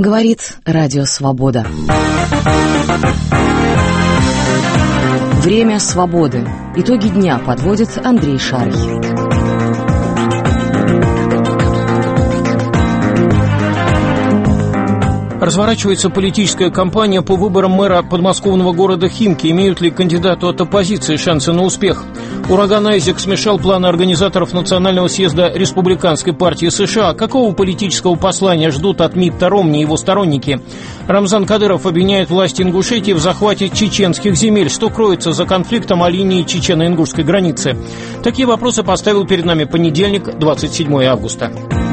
Говорит Радио Свобода. Время свободы. Итоги дня подводит Андрей Шарий. Разворачивается политическая кампания по выборам мэра подмосковного города Химки. Имеют ли кандидату от оппозиции шансы на успех? Ураган Айзек смешал планы организаторов Национального съезда Республиканской партии США. Какого политического послания ждут от Митта Ромни и его сторонники? Рамзан Кадыров обвиняет власти Ингушетии в захвате чеченских земель. Что кроется за конфликтом о линии чечено-ингушской границы? Такие вопросы поставил перед нами понедельник, 27 августа.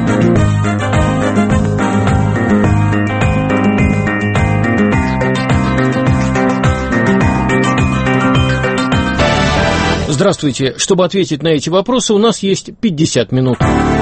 Здравствуйте. Чтобы ответить на эти вопросы, у нас есть 50 минут.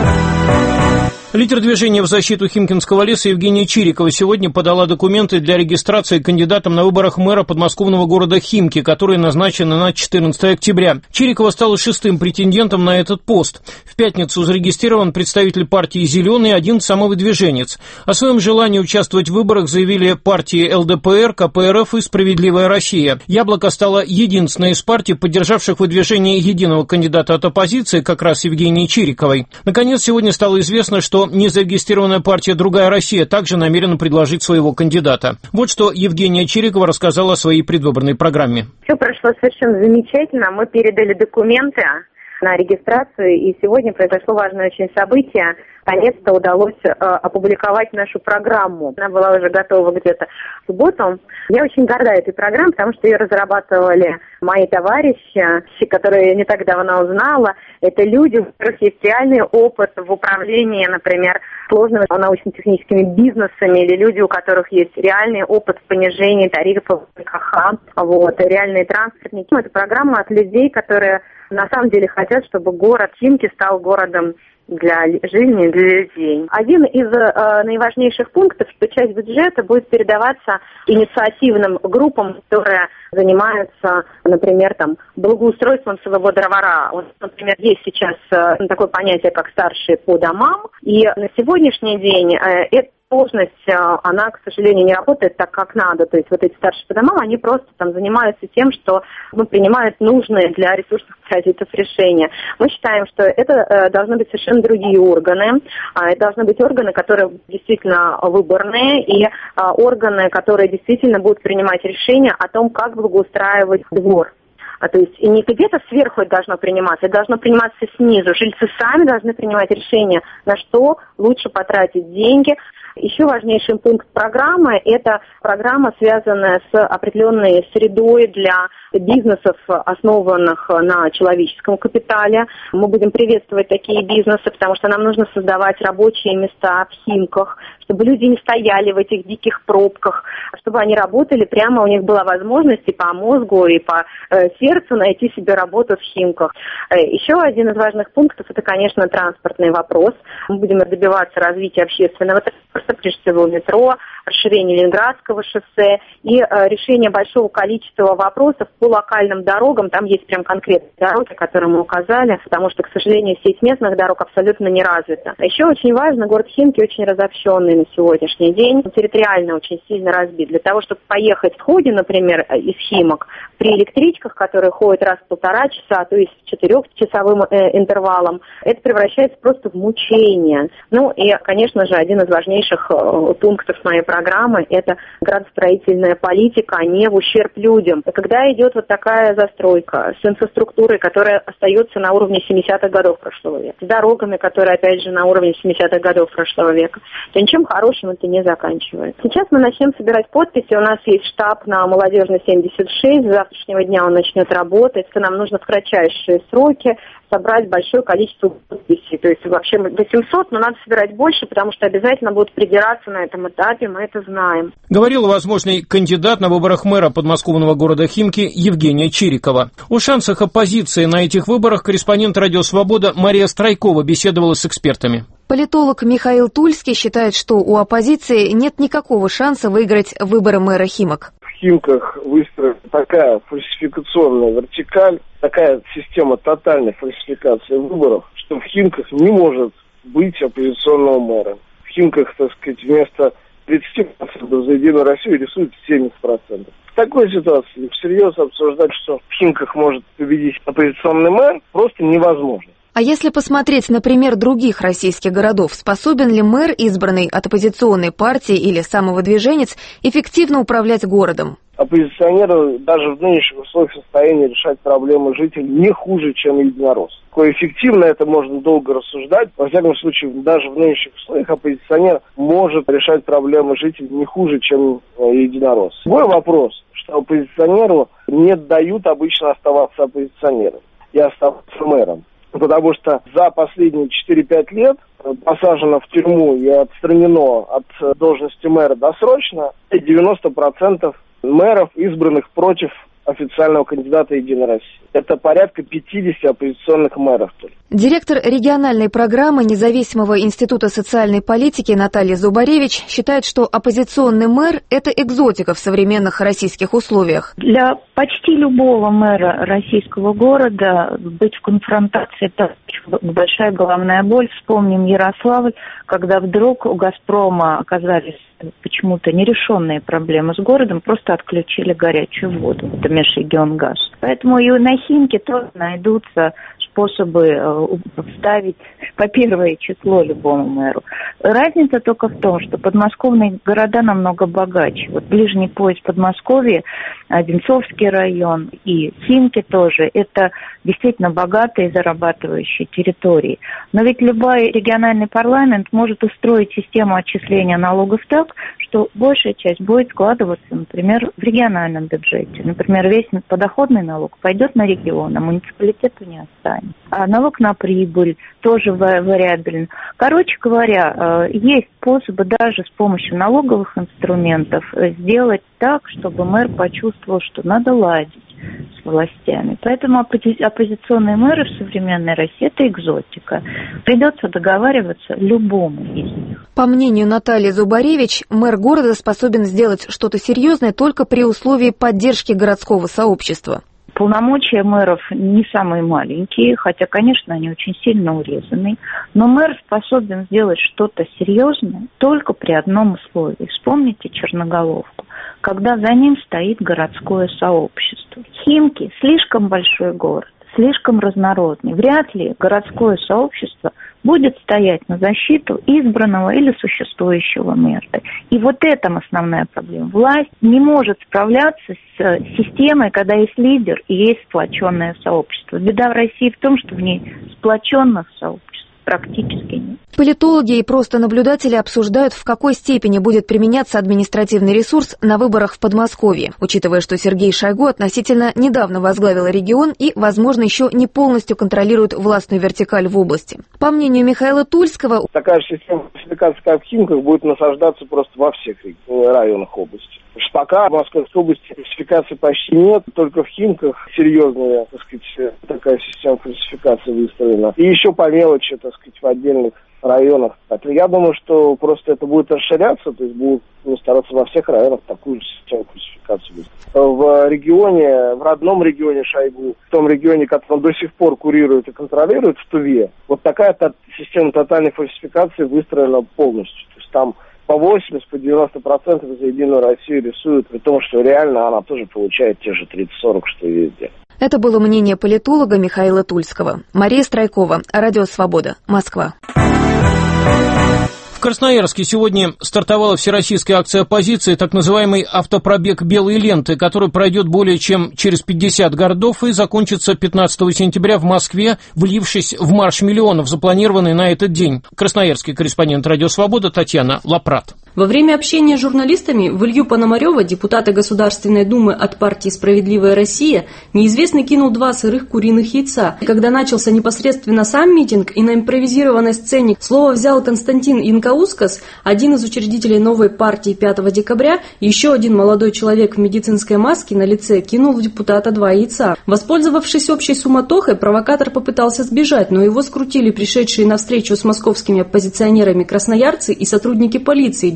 Лидер движения в защиту Химкинского леса Евгения Чирикова сегодня подала документы для регистрации кандидатом на выборах мэра подмосковного города Химки, которые назначены на 14 октября. Чирикова стала 6-м претендентом на этот пост. В пятницу зарегистрирован представитель партии «Зеленый» и один самовыдвиженец. О своем желании участвовать в выборах заявили партии ЛДПР, КПРФ и «Справедливая Россия». «Яблоко» стало единственной из партий, поддержавших выдвижение единого кандидата от оппозиции, как раз Евгении Чириковой. Наконец, сегодня стало известно, что незарегистрированная партия «Другая Россия» также намерена предложить своего кандидата. Вот что Евгения Чирикова рассказала о своей предвыборной программе. Все прошло совершенно замечательно. Мы передали документы на регистрацию, и сегодня произошло важное очень событие. Наконец-то удалось опубликовать нашу программу. Она была уже готова где-то в субботу. Я очень горда этой программой, потому что ее разрабатывали мои товарищи, которые я не так давно узнала. Это люди, у которых есть реальный опыт в управлении, например, сложными научно-техническими бизнесами, или люди, у которых есть реальный опыт в понижении тарифов ЖКХ, реальные транспортники. Это программа от людей, которые на самом деле хотят, чтобы город Химки стал городом для жизни, для людей. Один из наиважнейших пунктов, что часть бюджета будет передаваться инициативным группам, которые занимаются, например, благоустройством своего двора. Например, есть сейчас такое понятие, как старшие по домам, и на сегодняшний день это сложность, она, к сожалению, не работает так, как надо. То есть эти старшие по домам, они просто занимаются тем, что принимают нужные для ресурсных паразитов решения. Мы считаем, что это должны быть совершенно другие органы. Это должны быть органы, которые действительно выборные, и органы, которые действительно будут принимать решения о том, как благоустраивать двор. То есть и не где-то сверху это должно приниматься, это должно приниматься снизу. Жильцы сами должны принимать решение, на что лучше потратить деньги. Еще важнейший пункт программы – это программа, связанная с определенной средой для бизнесов, основанных на человеческом капитале. Мы будем приветствовать такие бизнесы, потому что нам нужно создавать рабочие места в Химках, чтобы люди не стояли в этих диких пробках, чтобы они работали, прямо у них была возможность и по мозгу, и по сердцу найти себе работу в Химках. Еще один из важных пунктов – это, конечно, транспортный вопрос. Мы будем добиваться развития общественного транспорта, прежде всего метро, расширение Ленинградского шоссе и решение большого количества вопросов по локальным дорогам. Там есть прям конкретные дороги, которые мы указали, потому что, к сожалению, сеть местных дорог абсолютно не развита. Еще очень важно, город Химки очень разобщенный на сегодняшний день, территориально очень сильно разбит. Для того, чтобы поехать в ходе, например, из Химок, при электричках, которые ходят раз в 1,5 часа, то есть с 4-часовым интервалом, это превращается просто в мучение. И, конечно же, один из важнейших пунктов моей программы – это градостроительная политика, а не в ущерб людям. И когда идет такая застройка с инфраструктурой, которая остается на уровне 70-х годов прошлого века, с дорогами, которые, опять же, на уровне 70-х годов прошлого века, то ничем хорошим это не заканчивается. Сейчас мы начнем собирать подписи. У нас есть штаб на Молодежной 76. С завтрашнего дня он начнет работать. Нам нужно в кратчайшие сроки собрать большое количество подписей. То есть вообще 800, но надо собирать больше, потому что обязательно будут придираться на этом этапе, мы это знаем. Говорил возможный кандидат на выборах мэра подмосковного города Химки Евгения Чирикова. О шансах оппозиции на этих выборах корреспондент «Радио Свобода» Мария Страйкова беседовала с экспертами. Политолог Михаил Тульский считает, что у оппозиции нет никакого шанса выиграть выборы мэра Химок. В Химках выстроена такая фальсификационная вертикаль, такая система тотальной фальсификации выборов, что в Химках не может быть оппозиционного мэра. В Химках, вместо 30% за «Единую Россию» рисует 70%. В такой ситуации всерьез обсуждать, что в Химках может победить оппозиционный мэр, просто невозможно. А если посмотреть на пример других российских городов, способен ли мэр, избранный от оппозиционной партии или самовыдвиженец, эффективно управлять городом? Оппозиционеры даже в нынешних условиях в состоянии решать проблемы жителей не хуже, чем единороссы. Какое эффективно, это можно долго рассуждать. Во всяком случае, даже в нынешних условиях оппозиционер может решать проблемы жителей не хуже, чем единоросс. Другой вопрос, что оппозиционеру не дают обычно оставаться оппозиционером и оставаться мэром. Потому что за последние 4-5 лет посажено в тюрьму и отстранено от должности мэра досрочно 90% мэров, избранных против официального кандидата «Единой России». Это порядка 50 оппозиционных мэров только. Директор региональной программы Независимого института социальной политики Наталья Зубаревич считает, что оппозиционный мэр – это экзотика в современных российских условиях. Для почти любого мэра российского города быть в конфронтации – это большая головная боль. Вспомним Ярославль, когда вдруг у «Газпрома» оказались почему-то нерешенные проблемы с городом, просто отключили горячую воду. Это Межрегионгаз. Поэтому и на Химке тоже найдутся способы вставить по первое число любому мэру. Разница только в том, что подмосковные города намного богаче. Вот ближний пояс Подмосковья, Одинцовский район и Химки тоже, это действительно богатые зарабатывающие территории. Но ведь любой региональный парламент может устроить систему отчисления налогов так, что большая часть будет складываться, например, в региональном бюджете. Например, весь подоходный налог пойдет на регион, а муниципалитету не останется. А налог на прибыль тоже вариабелен. Короче говоря, есть способы даже с помощью налоговых инструментов сделать так, чтобы мэр почувствовал, что надо ладить с властями. Поэтому оппозиционные мэры в современной России – это экзотика. Придется договариваться любому из них. По мнению Натальи Зубаревич, мэр города способен сделать что-то серьезное только при условии поддержки городского сообщества. Полномочия мэров не самые маленькие, хотя, конечно, они очень сильно урезаны. Но мэр способен сделать что-то серьезное только при одном условии. Вспомните Черноголовку, когда за ним стоит городское сообщество. Химки – слишком большой город, слишком разнородный. Вряд ли городское сообщество будет стоять на защиту избранного или существующего мэра. И вот это основная проблема. Власть не может справляться с системой, когда есть лидер и есть сплоченное сообщество. Беда в России в том, что в ней сплоченных сообществ практически нет. Политологи и просто наблюдатели обсуждают, в какой степени будет применяться административный ресурс на выборах в Подмосковье, учитывая, что Сергей Шойгу относительно недавно возглавил регион и, возможно, еще не полностью контролирует властную вертикаль в области. По мнению Михаила Тульского, такая система классификации, как в Химках, будет насаждаться просто во всех районах области. Пока в Московской области классификации почти нет, только в Химках серьезная, так сказать, такая система классификации выстроена. И еще по мелочи, так сказать, в отдельных районах. Я думаю, что просто это будет расширяться, то есть будут стараться во всех районах такую же систему классификации выстроить. В регионе, в родном регионе Шойгу, в том регионе, который он до сих пор курирует и контролирует, в Туве, вот такая система тотальной фальсификации выстроена полностью. То есть там по 80-90% за «Единую Россию» рисуют, при том, что реально она тоже получает те же 30-40, что и везде. Это было мнение политолога Михаила Тульского. Мария Страйкова, Радио Свобода, Москва. В Красноярске сегодня стартовала всероссийская акция оппозиции, так называемый автопробег «Белые ленты», который пройдет более чем через 50 городов и закончится 15 сентября в Москве, влившись в марш миллионов, запланированный на этот день. Красноярский корреспондент «Радио Свобода» Татьяна Лапрат. Во время общения с журналистами в Илью Пономарёва, депутата Государственной Думы от партии «Справедливая Россия», неизвестный кинул 2 сырых куриных яйца. Когда начался непосредственно сам митинг и на импровизированной сцене слово взял Константин Инкаускас, один из учредителей новой партии 5 декабря, еще один молодой человек в медицинской маске на лице кинул в депутата 2 яйца. Воспользовавшись общей суматохой, провокатор попытался сбежать, но его скрутили пришедшие на встречу с московскими оппозиционерами красноярцы и сотрудники полиции,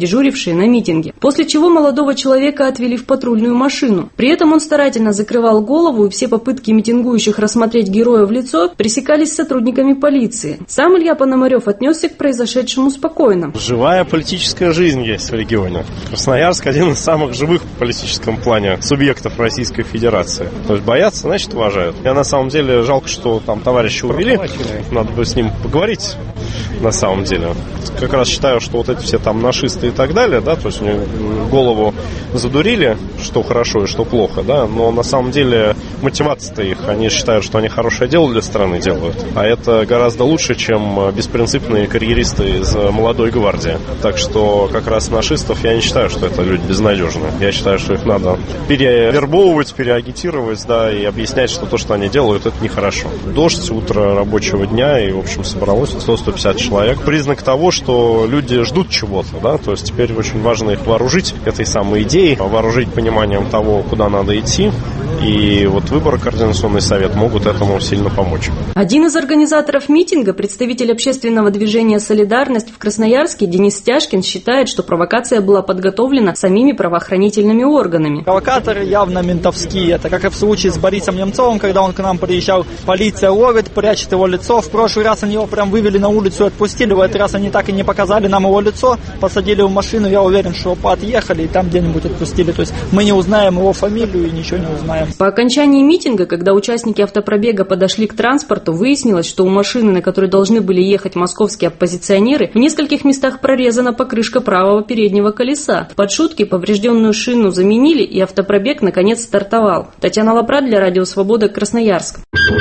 дежурившие на митинге. После чего молодого человека отвели в патрульную машину. При этом он старательно закрывал голову, и все попытки митингующих рассмотреть героя в лицо пресекались сотрудниками полиции. Сам Илья Пономарев отнесся к произошедшему спокойно. Живая политическая жизнь есть в регионе. Красноярск один из самых живых в политическом плане субъектов Российской Федерации. То есть боятся, значит уважают. Я на самом деле жалко, что там товарища увели. Надо бы с ним поговорить на самом деле. Как раз считаю, что вот эти все там нашисты и так далее, да, то есть у них голову задурили, что хорошо и что плохо, да, но на самом деле мотивация-то их, они считают, что они хорошее дело для страны делают, а это гораздо лучше, чем беспринципные карьеристы из молодой гвардии. Так что как раз нашистов я не считаю, что это люди безнадежные. Я считаю, что их надо перевербовывать, переагитировать, да, и объяснять, что то, что они делают, это нехорошо. Дождь, утро рабочего дня, и, в общем, собралось 100-150 человек. Признак того, что люди ждут чего-то, да, то есть теперь очень важно их вооружить этой самой идеей, вооружить пониманием того, куда надо идти, и вот выборы, Координационный совет могут этому сильно помочь. Один из организаторов митинга, представитель общественного движения «Солидарность» в Красноярске Денис Стяжкин, считает, что провокация была подготовлена самими правоохранительными органами. Провокаторы явно ментовские. Это как и в случае с Борисом Немцовым, когда он к нам приезжал, полиция ловит, прячет его лицо. В прошлый раз они его прям вывели на улицу и отпустили. В этот раз они так и не показали нам его лицо, посадили в машину. Я уверен, что отъехали и там где-нибудь отпустили. То есть мы не узнаем его фамилию и ничего не узнаем. По окончании митинга, когда участники автопробега подошли к транспорту, выяснилось, что у машины, на которой должны были ехать московские оппозиционеры, в нескольких местах прорезана покрышка правого переднего колеса. Под шутки поврежденную шину заменили, и автопробег наконец стартовал. Татьяна Лапрат для Радио Свобода, Красноярск.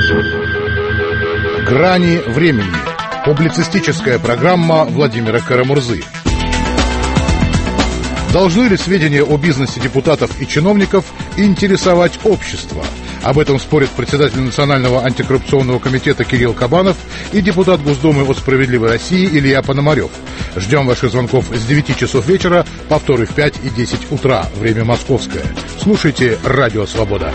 «Грани времени». Публицистическая программа Владимира Карамурзы. Должны ли сведения о бизнесе депутатов и чиновников интересовать общество? Об этом спорят председатель Национального антикоррупционного комитета Кирилл Кабанов и депутат Госдумы от «Справедливой России» Илья Пономарев. Ждем ваших звонков с 9 часов вечера, повторы в 5 и 10 утра, время московское. Слушайте «Радио Свобода».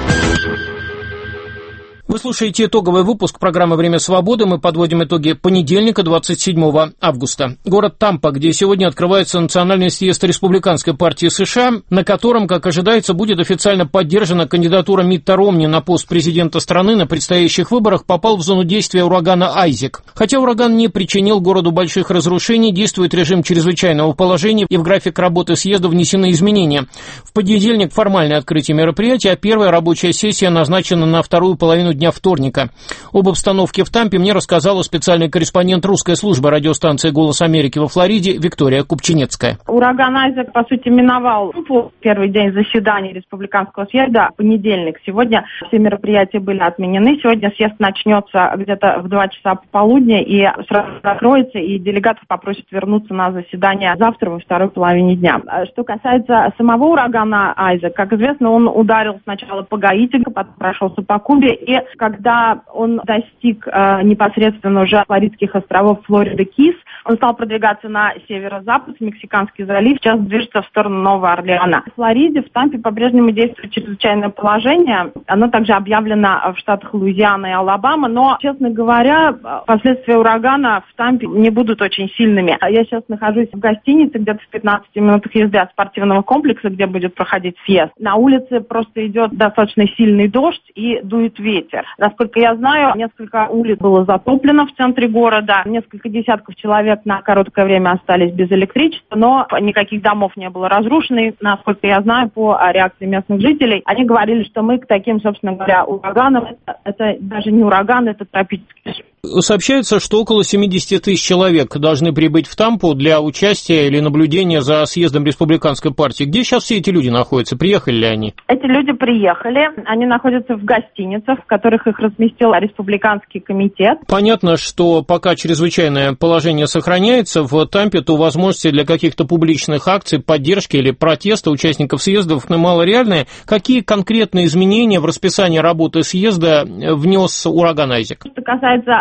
Вы слушаете итоговый выпуск программы «Время свободы». Мы подводим итоги понедельника, 27 августа. Город Тампа, где сегодня открывается национальный съезд Республиканской партии США, на котором, как ожидается, будет официально поддержана кандидатура Митта Ромни на пост президента страны на предстоящих выборах, попал в зону действия урагана Айзек. Хотя ураган не причинил городу больших разрушений, действует режим чрезвычайного положения, и в график работы съезда внесены изменения. В понедельник формальное открытие мероприятия, а первая рабочая сессия назначена на вторую половину дня вторника. Об обстановке в Тампе мне рассказала специальный корреспондент русской службы радиостанции «Голос Америки» во Флориде Виктория Купчинецкая. Ураган Айзек, по сути, миновал первый день заседания Республиканского съезда, понедельник. Сегодня все мероприятия были отменены. Сегодня съезд начнется где-то в 2 часа пополудня и сразу закроется, и делегатов попросят вернуться на заседание завтра во второй половине дня. Что касается самого урагана Айзек, как известно, он ударил сначала по Гаити, потом прошелся по Кубе, и когда он достиг непосредственно уже Флоридских островов Флорида-Кис, он стал продвигаться на северо-запад, в Мексиканский залив, сейчас движется в сторону Нового Орлеана. В Флориде, в Тампе по-прежнему действует чрезвычайное положение. Оно также объявлено в штатах Луизиана и Алабама, но, честно говоря, последствия урагана в Тампе не будут очень сильными. Я сейчас нахожусь в гостинице, где-то в 15 минутах езды от спортивного комплекса, где будет проходить съезд. На улице просто идет достаточно сильный дождь и дует ветер. Насколько я знаю, несколько улиц было затоплено в центре города, несколько десятков человек на короткое время остались без электричества, но никаких домов не было разрушено. И, насколько я знаю, по реакции местных жителей, они говорили, что мы к таким, собственно говоря, ураганам, это даже не ураган, это тропический. Сообщается, что около 70 тысяч человек должны прибыть в Тампу для участия или наблюдения за съездом Республиканской партии. Где сейчас все эти люди находятся? Приехали ли они? Эти люди приехали. Они находятся в гостиницах, в которых их разместил Республиканский комитет. Понятно, что пока чрезвычайное положение сохраняется в Тампе, то возможности для каких-то публичных акций, поддержки или протеста участников съездов малореальные. Какие конкретные изменения в расписании работы съезда внес ураган Айзек? Что касается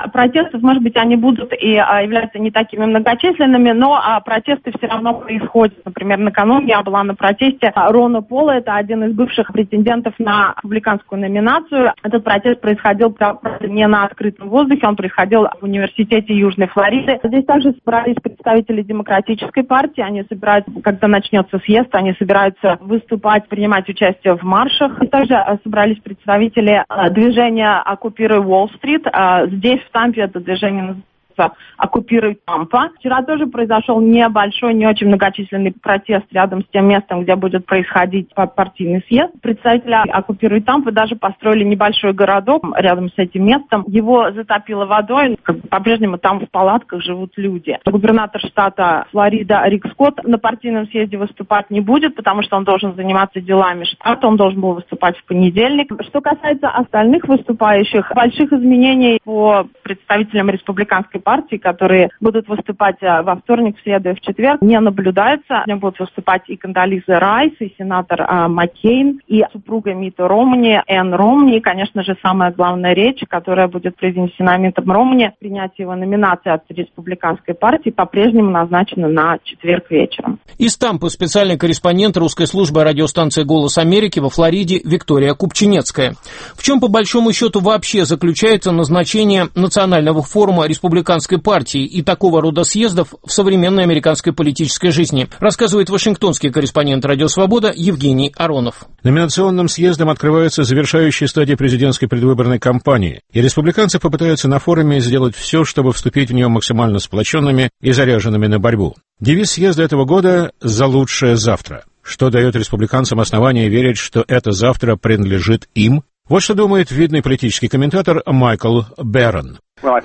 протестов, может быть, они будут и являются не такими многочисленными, но протесты все равно происходят. Например, накануне я была на протесте Рона Пола, это один из бывших претендентов на республиканскую номинацию. Этот протест происходил, правда, не на открытом воздухе, он происходил в университете Южной Флориды. Здесь также собрались представители Демократической партии, они собираются, когда начнется съезд, они собираются выступать, принимать участие в маршах. И также собрались представители движения «Оккупируй Уолл-стрит». Здесь, в Тампе, это движение называется «Оккупируй Тампа». Вчера тоже произошел небольшой, не очень многочисленный протест рядом с тем местом, где будет происходить партийный съезд. Представители «Оккупируй Тампа» даже построили небольшой городок рядом с этим местом. Его затопило водой, по-прежнему там в палатках живут люди. Губернатор штата Флорида Рик Скотт на партийном съезде выступать не будет, потому что он должен заниматься делами штата, он должен был выступать в понедельник. Что касается остальных выступающих, больших изменений по представителям республиканской партии, которые будут выступать во вторник, в среду и в четверг, не наблюдается. Сегодня будут выступать и Кондолиза Райс, и сенатор Маккейн, и супруга Митта Ромни, Энн Ромни, и, конечно же, самая главная речь, которая будет произнесена Миттом Ромни, принятие его номинации от республиканской партии, по-прежнему назначено на четверг вечером. Из Тампы специальный корреспондент русской службы радиостанции «Голос Америки» во Флориде Виктория Купчинецкая. В чем, по большому счету, вообще заключается назначение национального форума республиканской партии и такого рода съездов в современной американской политической жизни, рассказывает вашингтонский корреспондент «Радио Свобода» Евгений Аронов. Номинационным съездом открывается завершающая стадия президентской предвыборной кампании, и республиканцы попытаются на форуме сделать все, чтобы вступить в нее максимально сплоченными и заряженными на борьбу. Девиз съезда этого года «За лучшее завтра», что дает республиканцам основание верить, что это завтра принадлежит им. Вот что думает видный политический комментатор Майкл Берон.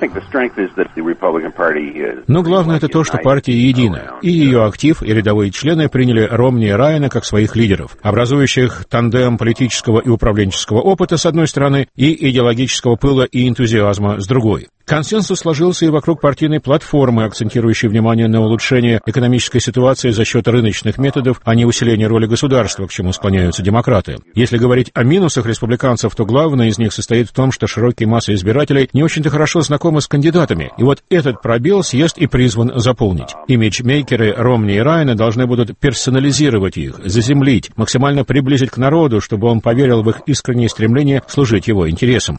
Но главное это то, что партия едина, и ее актив и рядовые члены приняли Ромни и Райана как своих лидеров, образующих тандем политического и управленческого опыта с одной стороны и идеологического пыла и энтузиазма с другой. Консенсус сложился и вокруг партийной платформы, акцентирующей внимание на улучшение экономической ситуации за счет рыночных методов, а не усиления роли государства, к чему склоняются демократы. Если говорить о минусах республиканцев, то главное из них состоит в том, что широкие массы избирателей не очень-то хорошо знакомы с кандидатами, и вот этот пробел съезд и призван заполнить. Имиджмейкеры Ромни и Райана должны будут персонализировать их, заземлить, максимально приблизить к народу, чтобы он поверил в их искреннее стремление служить его интересам.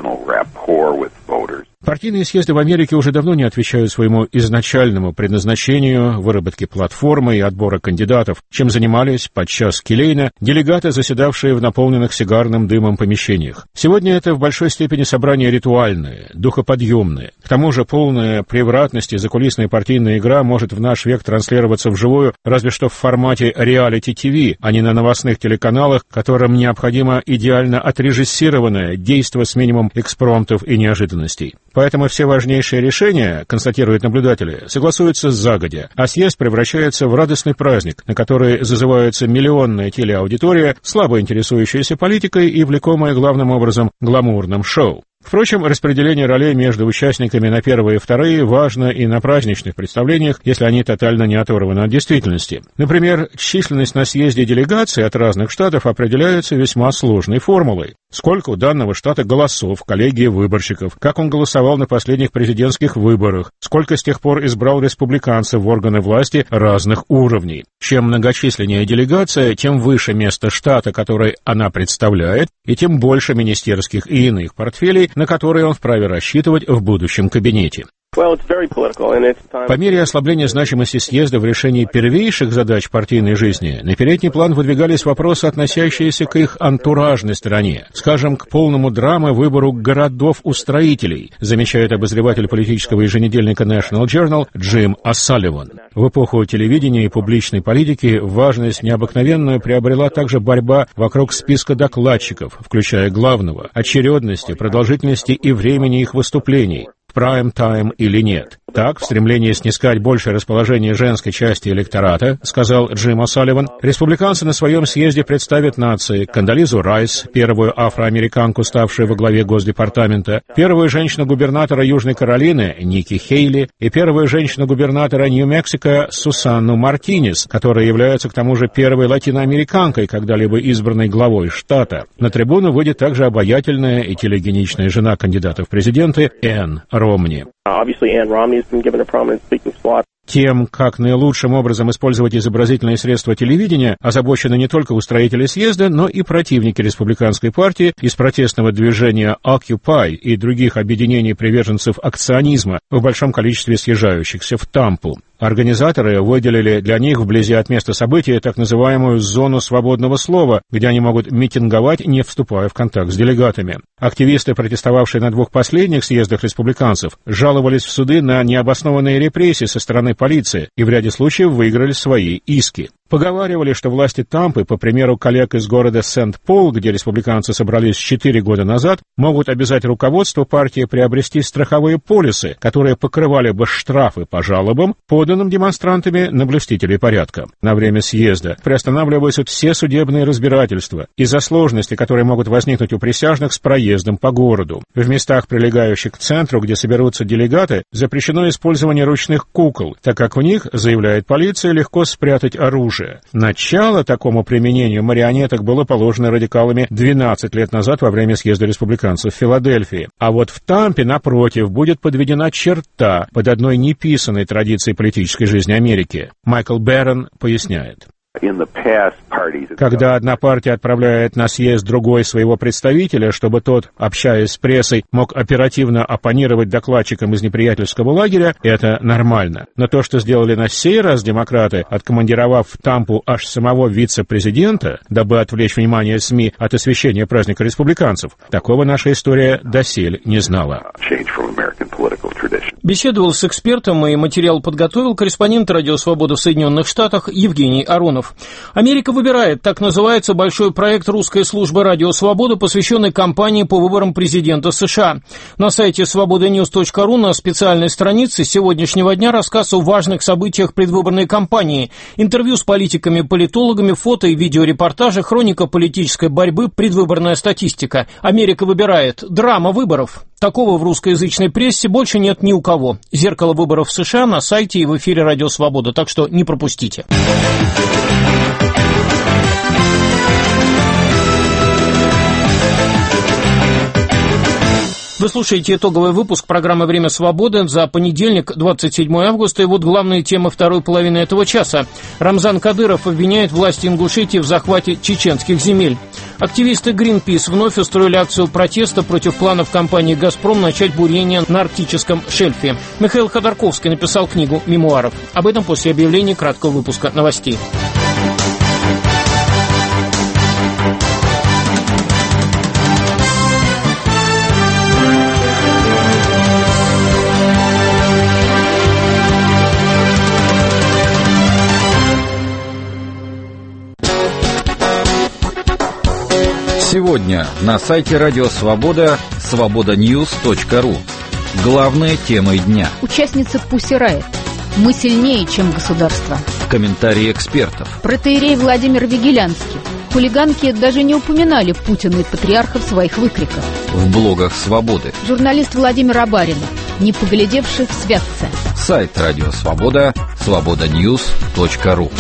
Партийные съезды в Америке уже давно не отвечают своему изначальному предназначению выработки платформы и отбора кандидатов, чем занимались, подчас келейно, делегаты, заседавшие в наполненных сигарным дымом помещениях. Сегодня это в большой степени собрание ритуальное, духоподъемное. К тому же полная превратность и закулисная партийная игра может в наш век транслироваться вживую, разве что в формате реалити-ТВ, а не на новостных телеканалах, которым необходимо идеально отрежиссированное действо с минимумом экспромтов и неожиданностей. Поэтому все важнейшие решения, констатируют наблюдатели, согласуются загодя, а съезд превращается в радостный праздник, на который зазывается миллионная телеаудитория, слабо интересующаяся политикой и влекомая главным образом гламурным шоу. Впрочем, распределение ролей между участниками на первые и вторые важно и на праздничных представлениях, если они тотально не оторваны от действительности. Например, численность на съезде делегаций от разных штатов определяется весьма сложной формулой. Сколько у данного штата голосов в коллегии выборщиков, как он голосовал на последних президентских выборах, сколько с тех пор избрал республиканцев в органы власти разных уровней. Чем многочисленнее делегация, тем выше место штата, который она представляет, и тем больше министерских и иных портфелей, на которые он вправе рассчитывать в будущем кабинете. По мере ослабления значимости съезда в решении первейших задач партийной жизни на передний план выдвигались вопросы, относящиеся к их антуражной стороне, скажем, к полному драмы выбору городов-устроителей, замечает обозреватель политического еженедельника National Journal Джим О'Салливан. В эпоху телевидения и публичной политики важность необыкновенную приобрела также борьба вокруг списка докладчиков, включая главного, очередности, продолжительности и времени их выступлений, прайм-тайм или нет. Так, в стремлении снискать большее расположение женской части электората, сказал Джим О'Салливан, республиканцы на своем съезде представят нации Кондолизу Райс, первую афроамериканку, ставшую во главе Госдепартамента, первую женщину-губернатора Южной Каролины Ники Хейли и первую женщину-губернатора Нью-Мексико Сусанну Мартинес, которая является к тому же первой латиноамериканкой, когда-либо избранной главой штата. На трибуну выйдет также обаятельная и телегеничная жена кандидата в президенты Энн Ромни. Тем, как наилучшим образом использовать изобразительные средства телевидения, озабочены не только устроители съезда, но и противники республиканской партии из протестного движения Occupy и других объединений приверженцев акционизма, в большом количестве съезжающихся в Тампу. Организаторы выделили для них вблизи от места события так называемую «зону свободного слова», где они могут митинговать, не вступая в контакт с делегатами. Активисты, протестовавшие на двух последних съездах республиканцев, жаловались в суды на необоснованные репрессии со стороны полиции и в ряде случаев выиграли свои иски. Поговаривали, что власти Тампы, по примеру коллег из города Сент-Пол, где республиканцы собрались 4 года назад, могут обязать руководство партии приобрести страховые полисы, которые покрывали бы штрафы по жалобам, поданным демонстрантами на блюстителей порядка. На время съезда приостанавливаются все судебные разбирательства из-за сложностей, которые могут возникнуть у присяжных с проездом по городу. В местах, прилегающих к центру, где соберутся делегаты, запрещено использование ручных кукол, так как в них, заявляет полиция, легко спрятать оружие. Начало такому применению марионеток было положено радикалами 12 лет назад во время съезда республиканцев в Филадельфии. А вот в Тампе, напротив, будет подведена черта под одной неписанной традицией политической жизни Америки. Майкл Берн поясняет. Когда одна партия отправляет на съезд другой своего представителя, чтобы тот, общаясь с прессой, мог оперативно оппонировать докладчикам из неприятельского лагеря, это нормально. Но то, что сделали на сей раз демократы, откомандировав в Тампу аж самого вице-президента, дабы отвлечь внимание СМИ от освещения праздника республиканцев, такого наша история доселе не знала. Беседовал с экспертом и материал подготовил корреспондент «Радио Свобода» в Соединенных Штатах Евгений Аронов. «Америка выбирает» — так называется большой проект русской службы «Радио Свобода», посвященный кампании по выборам президента США. На сайте svobodanews.ru на специальной странице с сегодняшнего дня рассказ о важных событиях предвыборной кампании, интервью с политиками, политологами, фото и видеорепортажи, хроника политической борьбы, предвыборная статистика. «Америка выбирает» — драма выборов. Такого в русскоязычной прессе больше нет ни у кого. «Зеркало выборов в США» на сайте и в эфире «Радио Свобода», так что не пропустите. Вы слушаете итоговый выпуск программы «Время свободы» за понедельник, 27 августа. И вот главные темы второй половины этого часа. Рамзан Кадыров обвиняет власти Ингушетии в захвате чеченских земель. Активисты Greenpeace вновь устроили акцию протеста против планов компании «Газпром» начать бурение на арктическом шельфе. Михаил Ходорковский написал книгу мемуаров. Об этом после объявления краткого выпуска новостей. Сегодня на сайте Радио Свобода svobodanews.ru. Главные темы дня. Участница Pussy Riot. Мы сильнее, чем государство. Комментарии экспертов. Протоиерей Владимир Вигелянский. Хулиганки даже не упоминали Путина и патриарха в своих выкриках. В блогах Свободы. Журналист Владимир Абарин. Не поглядевший в святце. Сайт Радио Свобода svobodanews.ru.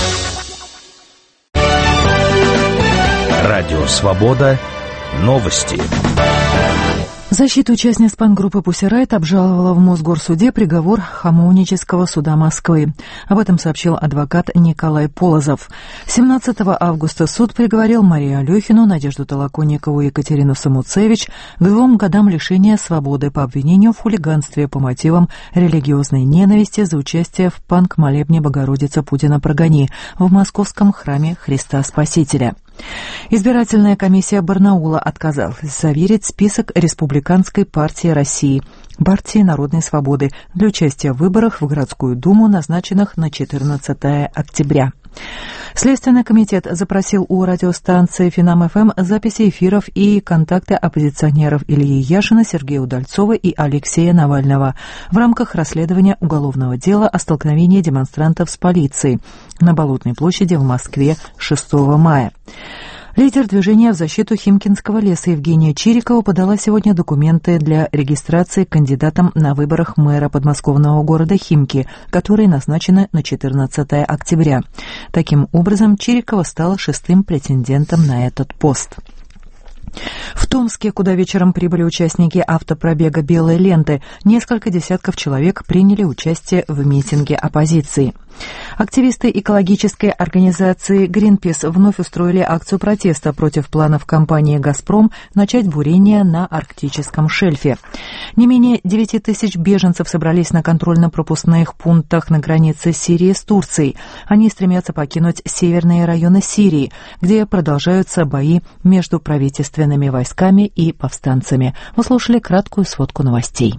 Радио Свобода. Новости. Защита участниц панк-группы Pussy Riot обжаловала в Мосгорсуде приговор Хамовнического суда Москвы. Об этом сообщил адвокат Николай Полозов. 17 августа суд приговорил Марию Алехину, Надежду Толоконникову и Екатерину Самуцевич к 2 годам лишения свободы по обвинению в хулиганстве по мотивам религиозной ненависти за участие в панк-молебне «Богородица Путина прогони» в московском храме Христа Спасителя. Избирательная комиссия Барнаула отказалась заверить список Республиканской партии России, партии Народной Свободы, для участия в выборах в городскую думу, назначенных на 14 октября. Следственный комитет запросил у радиостанции «Финам-ФМ» записи эфиров и контакты оппозиционеров Ильи Яшина, Сергея Удальцова и Алексея Навального в рамках расследования уголовного дела о столкновении демонстрантов с полицией на Болотной площади в Москве 6 мая. Лидер движения в защиту Химкинского леса Евгения Чирикова подала сегодня документы для регистрации кандидатом на выборах мэра подмосковного города Химки, которые назначены на 14 октября. Таким образом, Чирикова стала 6-м претендентом на этот пост. В Томске, куда вечером прибыли участники автопробега «Белые ленты», несколько десятков человек приняли участие в митинге оппозиции. Активисты экологической организации Greenpeace вновь устроили акцию протеста против планов компании «Газпром» начать бурение на арктическом шельфе. Не менее 9 тысяч беженцев собрались на контрольно-пропускных пунктах на границе Сирии с Турцией. Они стремятся покинуть северные районы Сирии, где продолжаются бои между правительственными войсками и повстанцами. Вы слушали краткую сводку новостей.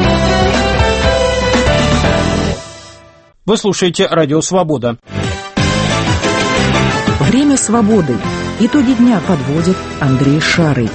Вы слушаете «Радио Свобода». Время свободы. Итоги дня подводит Андрей Шарый.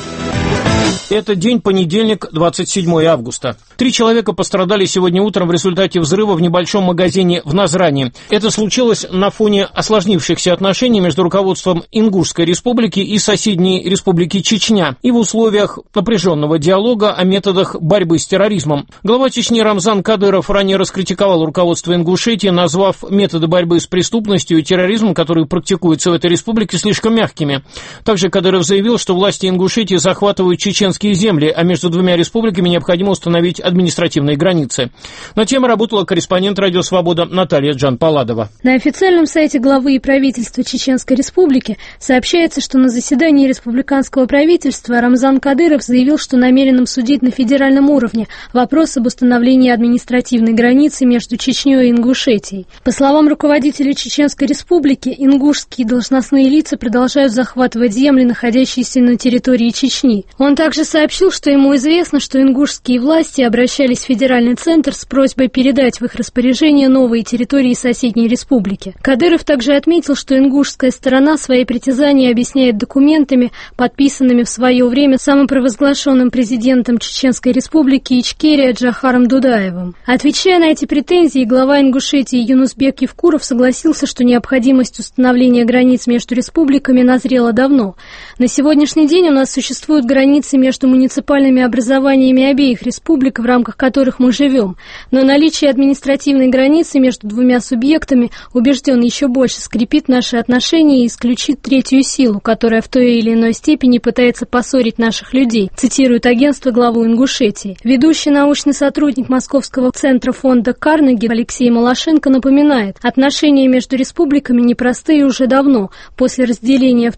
Это день понедельник, 27 августа. 3 человека пострадали сегодня утром в результате взрыва в небольшом магазине в Назрани. Это случилось на фоне осложнившихся отношений между руководством Ингушской республики и соседней республики Чечня и в условиях напряженного диалога о методах борьбы с терроризмом. Глава Чечни Рамзан Кадыров ранее раскритиковал руководство Ингушетии, назвав методы борьбы с преступностью и терроризмом, которые практикуются в этой республике, слишком мягкими. Также Кадыров заявил, что власти Ингушетии захватывают чеченские земли, а между двумя республиками необходимо установить административные границы. На тему работала корреспондент «Радио Свобода» Наталья Джан-Паладова. На официальном сайте главы и правительства Чеченской Республики сообщается, что на заседании республиканского правительства Рамзан Кадыров заявил, что намерен обсудить на федеральном уровне вопрос об установлении административной границы между Чечней и Ингушетией. По словам руководителя Чеченской Республики, ингушские должностные лица продолжают захватывать земли, находящиеся на территории Чечни. Он также сообщил, что ему известно, что ингушские власти обращались в федеральный центр с просьбой передать в их распоряжение новые территории соседней республики. Кадыров также отметил, что ингушская сторона свои притязания объясняет документами, подписанными в свое время самопровозглашенным президентом Чеченской Республики Ичкерия Джохаром Дудаевым. Отвечая на эти претензии, глава Ингушетии Юнусбек Евкуров согласился, что необходимость установления границ между республиками назрела давно. На сегодняшний день у нас существуют границы между муниципальными образованиями обеих республик, в рамках которых мы живем. Но наличие административной границы между двумя субъектами, убежден, еще больше скрепит наши отношения и исключит третью силу, которая в той или иной степени пытается поссорить наших людей, цитирует агентство главу Ингушетии. Ведущий научный сотрудник Московского центра фонда Карнеги Алексей Малашенко напоминает, отношения между республиками непростые уже давно, после разделения в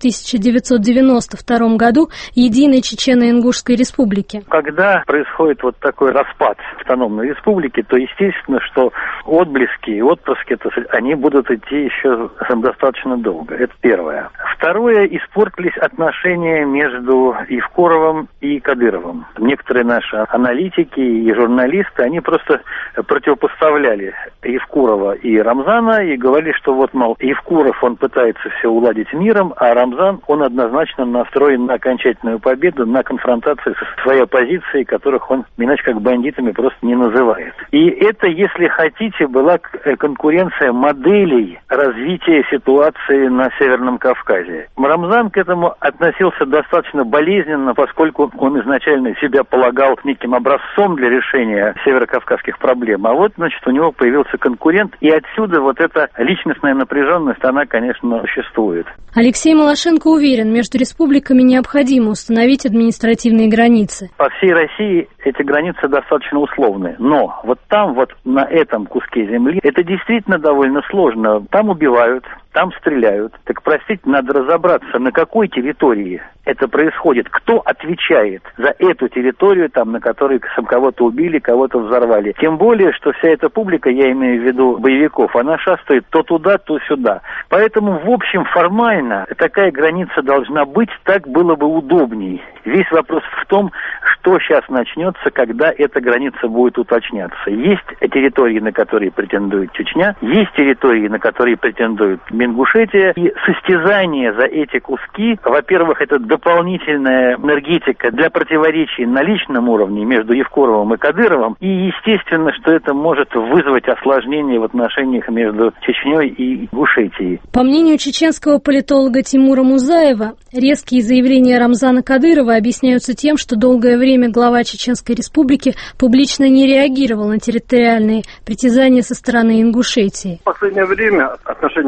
1992 году единой Чечено-Ингушской республики. Когда происходит вот такой распад автономной республики, то естественно, что отблески и отпрыски, они будут идти еще достаточно долго. Это первое. Второе, испортились отношения между Евкуровым и Кадыровым. Некоторые наши аналитики и журналисты, они просто противопоставляли Евкурова и Рамзана и говорили, что вот, мол, Евкуров, он пытается все уладить миром, а Рамзан, он однозначно настроен на окончательную победу, на конфронтацию со своей оппозицией, которых он иначе как бандитами просто не называет. И это, если хотите, была конкуренция моделей развития ситуации на Северном Кавказе. Рамзан к этому относился достаточно болезненно, поскольку он изначально себя полагал неким образцом для решения северокавказских проблем. А вот, значит, у него появился конкурент, и отсюда вот эта личностная напряженность, она, конечно, существует. Алексей Малашенко уверен, между республиками необходимо установить административные границы. По всей России эти границы достаточно условные. Но вот там, вот на этом куске земли, это действительно довольно сложно. Там убивают, там стреляют. Так, простите, надо разобраться, на какой территории это происходит. Кто отвечает за эту территорию, там, на которой кого-то убили, кого-то взорвали. Тем более, что вся эта публика, я имею в виду боевиков, она шастает то туда, то сюда. Поэтому, в общем, формально такая граница должна быть, так было бы удобней. Весь вопрос в том, что сейчас начнется, когда эта граница будет уточняться. Есть территории, на которые претендует Чечня, есть территории, на которые претендует Ингушетия, и состязание за эти куски, во-первых, это дополнительная энергетика для противоречий на личном уровне между Евкуровым и Кадыровым, и естественно, что это может вызвать осложнения в отношениях между Чечней и Ингушетией. По мнению чеченского политолога Тимура Музаева, резкие заявления Рамзана Кадырова объясняются тем, что долгое время глава Чеченской Республики публично не реагировал на территориальные притязания со стороны Ингушетии. В последнее время отношения между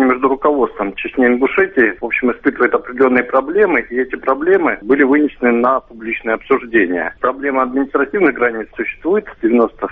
руководством Чечни-Ингушетии, в общем, испытывает определенные проблемы, и эти проблемы были вынесены на публичное обсуждение. Проблема административных границ существует с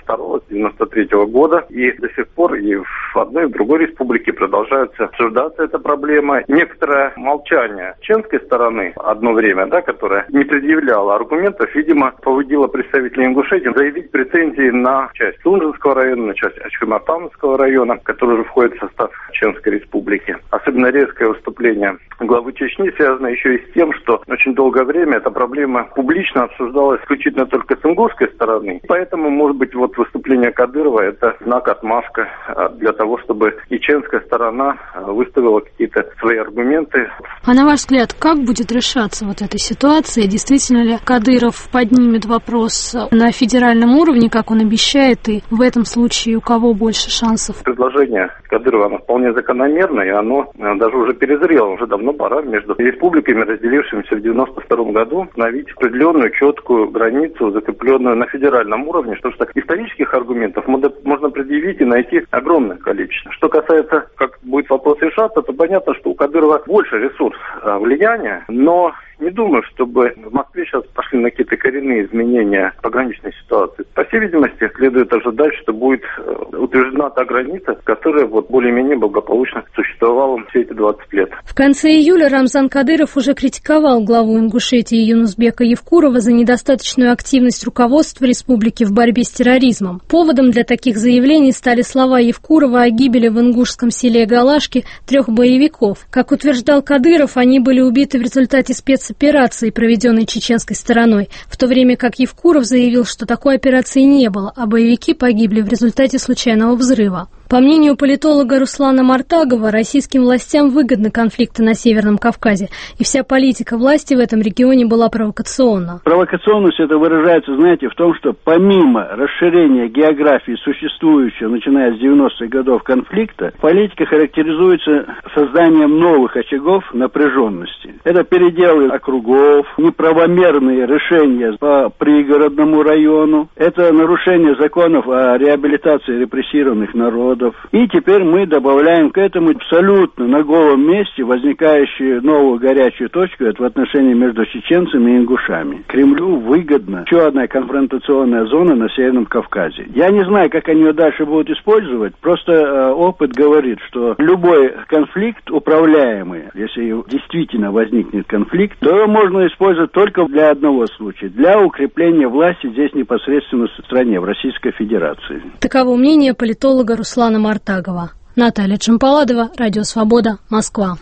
92-93 года, и до сих пор и в одной, и в другой республике продолжается обсуждаться эта проблема. Некоторое молчание чеченской стороны одно время, которое не предъявляло аргументов, видимо, побудило представителей Ингушетии заявить претензии на часть Тунжинского района, на часть Ачхимартановского района, который уже входит в состав Чеченской республики. Особенно резкое выступление главы Чечни связано еще и с тем, что очень долгое время эта проблема публично обсуждалась исключительно только с ингушской стороны. Поэтому, может быть, вот выступление Кадырова – это знак, отмашка для того, чтобы и чеченская сторона выставила какие-то свои аргументы. А на ваш взгляд, как будет решаться вот эта ситуация? Действительно ли Кадыров поднимет вопрос на федеральном уровне, как он обещает, и в этом случае у кого больше шансов? Предложение Кадырова, оно вполне закономерно, и оно даже уже перезрело. Уже давно пора между республиками, разделившимися в 1992 году, установить определенную четкую границу, закрепленную на федеральном уровне, потому что исторических аргументов можно предъявить и найти огромное количество. Что касается, как будет вопрос решаться, то понятно, что у Кадырова больше ресурс влияния, но не думаю, чтобы в Москве сейчас пошли на какие-то коренные изменения пограничной ситуации. По всей видимости, следует ожидать, что будет утверждена та граница, которая более-менее благополучно существовала все эти 20 лет. В конце июля Рамзан Кадыров уже критиковал главу Ингушетии Юнусбека Евкурова за недостаточную активность руководства республики в борьбе с терроризмом. Поводом для таких заявлений стали слова Евкурова о гибели в ингушском селе Галашки 3 боевиков. Как утверждал Кадыров, они были убиты в результате спецоперации, проведенной чеченской стороной, в то время как Евкуров заявил, что такой операции не было, а боевики погибли в результате случайного взрыва. По мнению политолога Руслана Мартагова, российским властям выгодны конфликты на Северном Кавказе, и вся политика власти в этом регионе была провокационна. Провокационность это выражается, в том, что помимо расширения географии существующего, начиная с 90-х годов конфликта, политика характеризуется созданием новых очагов напряженности. Это переделы округов, неправомерные решения по пригородному району, это нарушение законов о реабилитации репрессированных народов. И теперь мы добавляем к этому абсолютно на голом месте возникающую новую горячую точку в отношении между чеченцами и ингушами. Кремлю выгодно еще одна конфронтационная зона на Северном Кавказе. Я не знаю, как они ее дальше будут использовать, просто опыт говорит, что любой конфликт управляемый, если действительно возникнет конфликт, то его можно использовать только для одного случая, для укрепления власти здесь непосредственно в стране, в Российской Федерации. Таково мнение политолога Руслана Мартагова. Наталья Чемпаладова, Радио Свобода, Москва.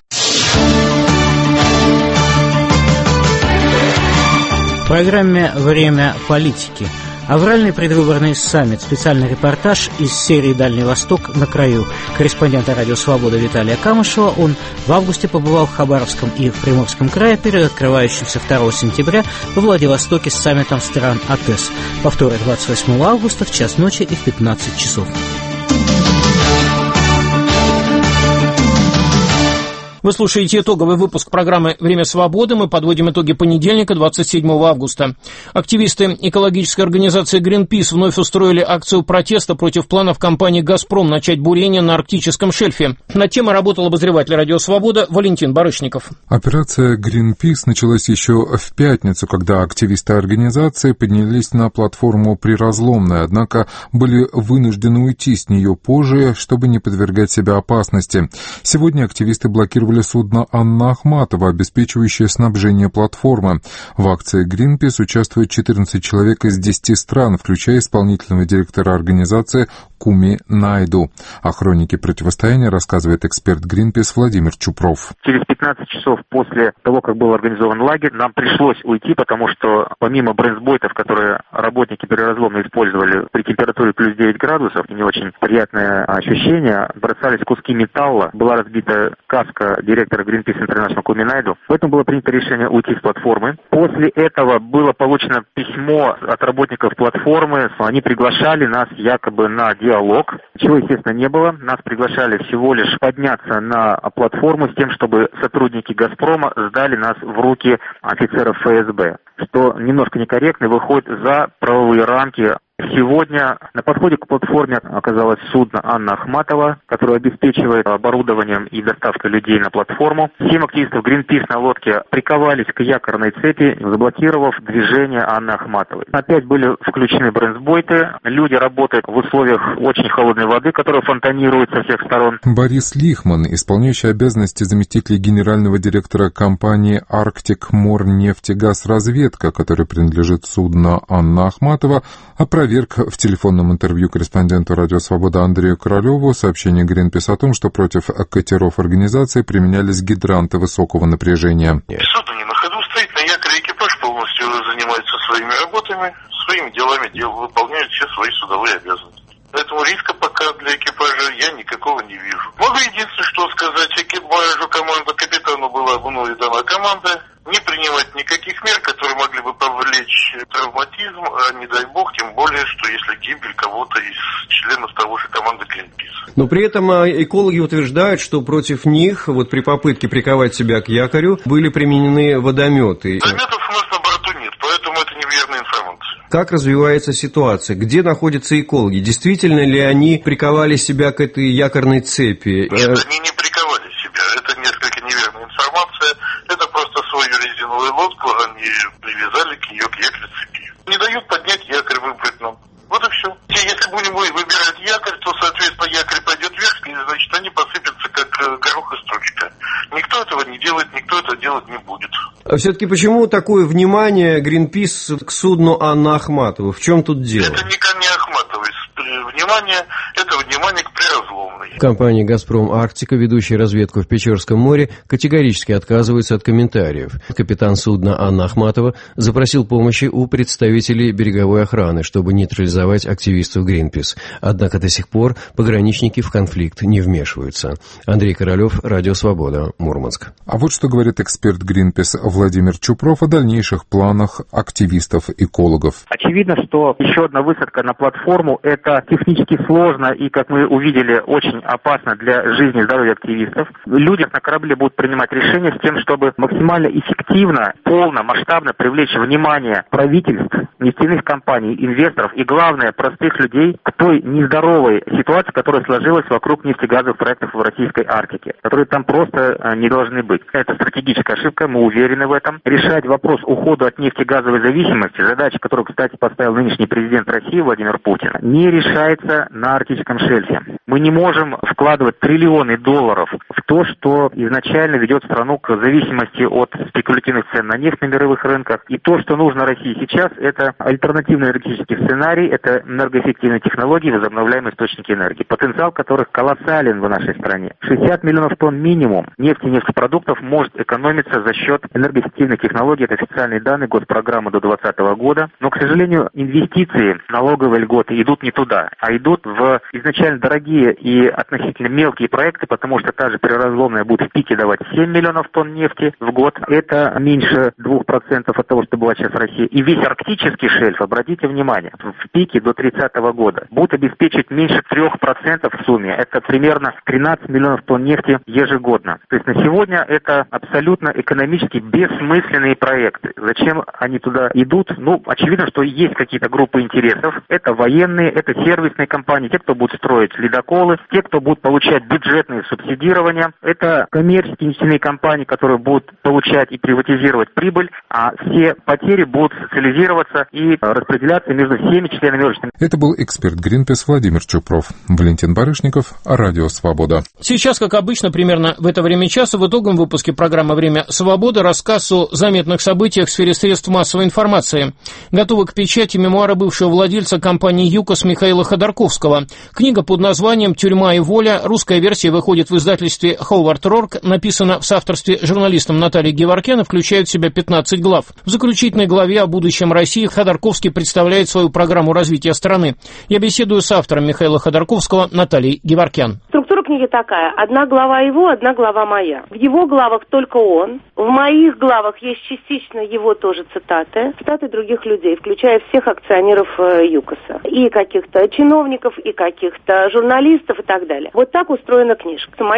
В программе «Время политики». Авральный предвыборный саммит. Специальный репортаж из серии «Дальний Восток на краю». Корреспондента «Радио Свобода» Виталия Камышева. Он в августе побывал в Хабаровском и в Приморском крае перед открывающимся 2 сентября во Владивостоке с саммитом стран АТЭС. Повторы 28 августа в час ночи и в 15 часов. Вы слушаете итоговый выпуск программы «Время свободы». Мы подводим итоги понедельника, 27 августа. Активисты экологической организации Greenpeace вновь устроили акцию протеста против планов компании «Газпром» начать бурение на арктическом шельфе. Над темой работал обозреватель «Радио Свобода» Валентин Барышников. Операция Greenpeace началась еще в пятницу, когда активисты организации поднялись на платформу Приразломная, однако были вынуждены уйти с нее позже, чтобы не подвергать себя опасности. Сегодня активисты блокировали судно «Анна Ахматова», обеспечивающее снабжение платформы. В акции Greenpeace участвует 14 человек из 10 стран, включая исполнительного директора организации Куми Найду. О хронике противостояния рассказывает эксперт Greenpeace Владимир Чупров. Через 15 часов после того, как был организован лагерь, нам пришлось уйти, потому что помимо брейнсбойтов, которые работники Приразломной использовали при температуре плюс 9 градусов, не очень приятное ощущение, бросались куски металла, была разбита каска директора Greenpeace International Куми Найду. Поэтому было принято решение уйти с платформы. После этого было получено письмо от работников платформы. Они приглашали нас якобы на диалог. Чего, естественно, не было. Нас приглашали всего лишь подняться на платформу с тем, чтобы сотрудники «Газпрома» сдали нас в руки офицеров ФСБ, что немножко некорректно, выходит за правовые рамки Сегодня на подходе к платформе оказалось судно «Анна Ахматова», которое обеспечивает оборудованием и доставкой людей на платформу. 7 активистов Greenpeace на лодке приковались к якорной цепи, заблокировав движение Анны Ахматовой. Опять были включены брейнсбойты. Люди работают в условиях очень холодной воды, которая фонтанирует со всех сторон. Борис Лихман, исполняющий обязанности заместителя генерального директора компании «Арктик Мор нефтегаз разведка», которой принадлежит судно «Анна Ахматова», опроверг в телефонном интервью корреспонденту «Радио Свобода» Андрею Королеву сообщение Greenpeace о том, что против катеров организации применялись гидранты высокого напряжения. Судно не на ходу стоит, на якоре экипаж полностью занимается своими работами, своими делами, выполняет все свои судовые обязанности. Поэтому риска пока для экипажа я никакого не вижу. Могу единственное, что сказать экипажу, команду, капитану была мною дана команда не принимать никаких мер, которые могли бы повлечь травматизм, а не дай бог, тем более, что если гибель кого-то из членов того же команды Greenpeace. Но при этом экологи утверждают, что против них, вот при попытке приковать себя к якорю, были применены водометы. Водометов у нас на борту нет, поэтому это неверная информация. Как развивается ситуация? Где находятся экологи? Действительно ли они приковали себя к этой якорной цепи? Нет, они не приковали себя. Это несколько неверная информация. Это просто свою резиновую лодку они привязали к ее якорной цепи. Не дают поднять якорь, выбрать нам. Вот и все. Если будем выбирать якорь, то, соответственно, якорь пойдет вверх, и, значит, они посыпятся, как горох и стручка. Никто этого не делает, никто это делать не будет. А все-таки почему такое внимание Greenpeace к судну Анна Ахматова? В чем тут дело? Это не ко мне Ахматовой внимание, это внимание к приразломной. Компания «Газпром Арктика», ведущая разведку в Печорском море, категорически отказывается от комментариев. Капитан судна Анна Ахматова запросил помощи у представителей береговой охраны, чтобы нейтрализовать активистов Greenpeace. Однако до сих пор пограничники в конфликт не вмешиваются. Андрей Королев, Радио Свобода, Мурманск. А вот что говорит эксперт Greenpeace Владимир Чупров о дальнейших планах активистов-экологов. Очевидно, что еще одна высадка на платформу – это технически сложно и, как мы увидели, очень опасно для жизни и здоровья активистов. Люди на корабле будут принимать решения с тем, чтобы максимально эффективно, полно, масштабно привлечь внимание правительств, нефтяных компаний, инвесторов и, главное, простых людей к той нездоровой ситуации, которая сложилась вокруг нефтегазовых проектов в российской Арктике, которые там просто не должны быть. Это стратегическая ошибка, мы уверены в этом. Решать вопрос ухода от нефтегазовой зависимости, задача, которую, кстати, поставил нынешний президент России Владимир Путин, не решается на арктическом шельфе. Мы не можем вкладывать триллионы долларов в то, что изначально ведет страну к зависимости от спекулятивных цен на нефть на мировых рынках. И то, что нужно России сейчас, это альтернативный энергетический сценарий, это энергоэффективные технологии, возобновляемые источники энергии, потенциал которых колоссален в нашей стране. 60 миллионов тонн минимум нефти и нефтепродуктов может экономиться за счет энергоэффективных технологий. Это официальные данные госпрограммы до 2020 года. Но, к сожалению, инвестиции, налоговые льготы идут не туда, а идут в изначально дорогие и относительно мелкие проекты, потому что та же приразломная будет в пике давать 7 миллионов тонн нефти в год. Это меньше 2% от того, что была сейчас Россия. И весь арктический шельф, обратите внимание, в пике до 30 года будет обеспечить меньше 3% в сумме. Это примерно 13 миллионов тонн нефти ежегодно. То есть на сегодня это абсолютно экономически бессмысленные проекты. Зачем они туда идут? Ну, очевидно, что есть какие-то группы интересов. Это военные, это сервисные компании, те, кто будут строить ледоколы, те, кто будут получать бюджетные субсидирования. Это коммерческие нефтяные компании, которые будут получать и приватизировать прибыль, а все потери будут социализироваться и распределяться между всеми членами общества. Это был эксперт Greenpeace Владимир Чупров. Валентин Барышников, Радио Свобода. Сейчас, как обычно, примерно в это время часа в итоговом выпуске программы «Время свободы» рассказ о заметных событиях в сфере средств массовой информации. Готовы к печати мемуары бывшего владельца компании «ЮКОС» Михаила Ходорковского. Книга под названием «Тюрьма и воля». Русская версия выходит в издательстве «Ховард Рорк», написана в соавторстве с журналистом Натальей Геворкян и включает в себя 15 глав. В заключительной главе о будущем России Ходорковский представляет свою программу развития страны. Я беседую с автором Михаила Ходорковского Натальей Геворкян. Структура книги такая. Одна глава его, одна глава моя. В его главах только он. В моих главах есть частично его тоже цитаты. Цитаты других людей, включая всех акционеров ЮКОСа. И каких-то чиновников, и каких-то журналистов и так далее. Вот так устроена книжка. Мои главы,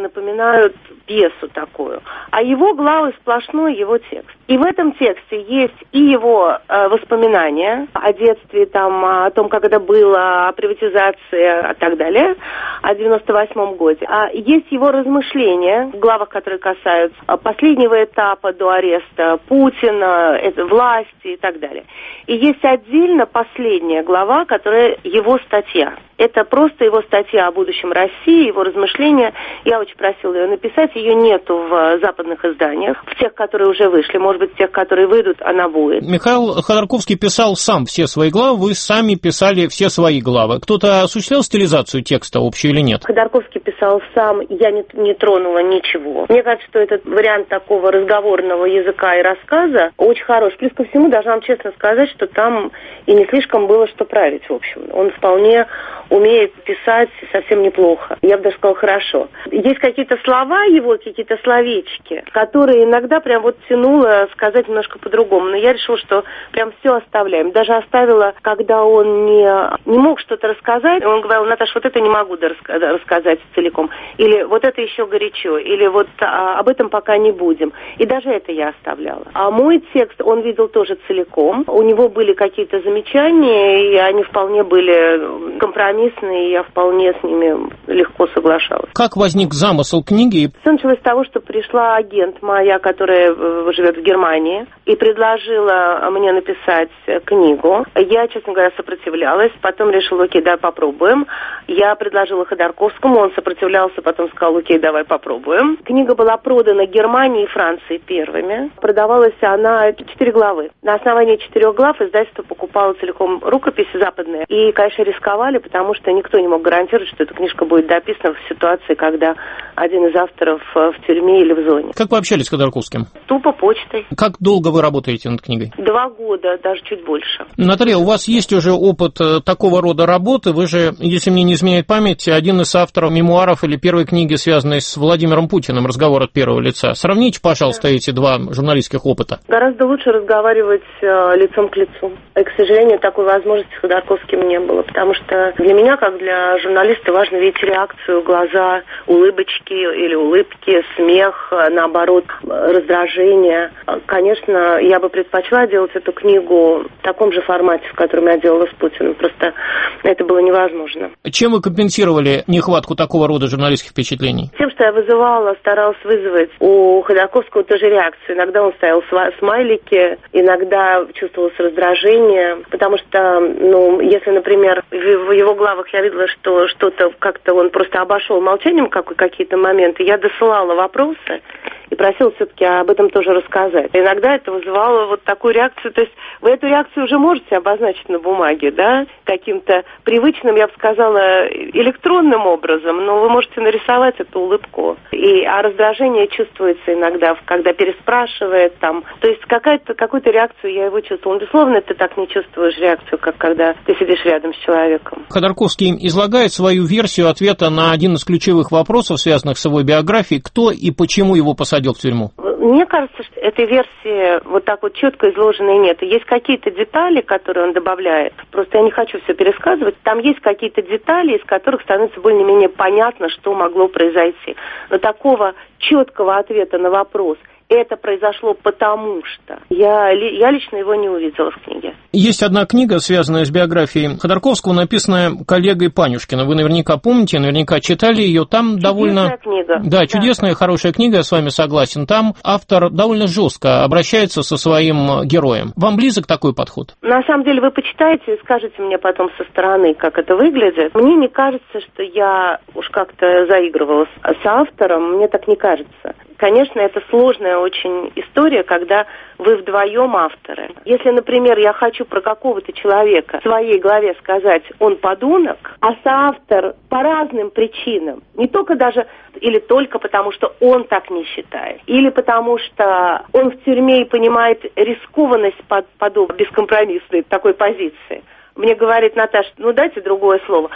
напоминают пьесу такую, а его главы сплошной его текст. И в этом тексте есть и его воспоминания о детстве, там, о том, как это было, о приватизации и так далее, о 98-м годе. А есть его размышления в главах, которые касаются последнего этапа до ареста Путина, власти и так далее. И есть отдельно последняя глава, которая его статья. Это просто его статья о будущем России, его размышления. Я очень просила ее написать. Ее нету в западных изданиях. В тех, которые уже вышли. Может быть, в тех, которые выйдут, она будет. Михаил Ходорковский писал сам все свои главы. Вы сами писали все свои главы. Кто-то осуществлял стилизацию текста общую или нет? Ходорковский писал сам. Я не тронула ничего. Мне кажется, что этот вариант такого разговорного языка и рассказа очень хорош. Плюс ко всему, должна вам честно сказать, что там и не слишком было что править, в общем. Он вполне умеет писать совсем неплохо. Я бы даже сказала, хорошо. Есть какие-то слова его, какие-то словечки, которые иногда прям вот тянуло сказать немножко по-другому. Но я решила, что прям все оставляем. Даже оставила, когда он не мог что-то рассказать. Он говорил: Наташа, вот это не могу рассказать целиком. Или вот это еще горячо. Или вот об этом пока не будем. И даже это я оставляла. А мой текст он видел тоже целиком. У него были какие-то замечания, и они вполне были компромиссные, и я вполне с ними легко соглашалась. Как возник замысел книги? Все началось с того, что пришла агент моя, которая живет в Германии, и предложила мне написать книгу. Я, честно говоря, сопротивлялась, потом решила: окей, давай попробуем. Я предложила Ходорковскому, он сопротивлялся, потом сказал: окей, давай попробуем. Книга была продана Германии и Франции первыми. Продавалась она 4 главы. На основании 4 глав издательство покупало целиком рукописи западные. И, конечно, рисковали, потому что никто не мог гарантировать, что эта книжка будет дописана в ситуации, когда один из авторов в тюрьме или в зоне. Как вы общались с Ходорковским? Тупо почтой. Как долго вы работаете над книгой? 2 года, даже чуть больше. Наталья, у вас есть уже опыт такого рода работы. Вы же, если мне не изменяет память, один из авторов мемуаров или первой книги, связанной с Владимиром Путиным, «Разговор от первого лица». Сравните, пожалуйста, эти 2 журналистских опыта. Гораздо лучше разговаривать лицом к лицу. И, к сожалению, такой возможности с Ходорковским не было, потому что для меня, как для журналиста, важно видеть реакцию, глаза, улыбочки или улыбки, смех, наоборот, раздражение. Конечно, я бы предпочла делать эту книгу в таком же формате, в котором я делала с Путиным. Просто это было невозможно. Чем вы компенсировали нехватку такого рода журналистских впечатлений? Тем, что я вызывала, старалась вызвать у Ходорковского тоже реакцию. Иногда он ставил смайлики, иногда чувствовалось раздражение, потому что, если, например, в его главах я видела, что что-то как-то он просто обошел молчанием какие-то моменты, я досылала вопросы и просила все-таки об этом тоже рассказать. Иногда это вызывало вот такую реакцию, то есть вы эту реакцию уже можете обозначить на бумаге, да, каким-то привычным, я бы сказала, электронным образом, но вы можете нарисовать эту улыбку. А раздражение чувствуется иногда, когда переспрашивает там. То есть какую-то реакцию я его чувствовала. Безусловно, ты так не чувствуешь реакцию, как когда ты сидишь рядом с человеком. Ходорковский излагает свою версию ответа на один из ключевых вопросов, связанных с его биографией: кто и почему его посадил в тюрьму. Мне кажется, что этой версии вот так вот четко изложенной нет. Есть какие-то детали, которые он добавляет. Просто я не хочу все пересказывать. Там есть какие-то детали, из которых становится более-менее понятно, что могло произойти. Но такого четкого ответа на вопрос «это произошло потому что» я лично его не увидела в книге. Есть одна книга, связанная с биографией Ходорковского, написанная коллегой Панюшкина. Вы наверняка помните, наверняка читали ее. Там чудесная довольно... книга. Да, чудесная, хорошая книга, я с вами согласен. Там автор довольно жестко обращается со своим героем. Вам близок такой подход? На самом деле вы почитаете и скажете мне потом со стороны, как это выглядит. Мне не кажется, что я уж как-то заигрывала с автором. Мне так не кажется. Конечно, это сложная очень история, когда вы вдвоем авторы. Если, например, я хочу про какого-то человека в своей главе сказать «он подонок», а соавтор по разным причинам, не только даже или только потому, что он так не считает, или потому что он в тюрьме и понимает рискованность подобной бескомпромиссной такой позиции. Мне говорит Наташа, дайте другое слово.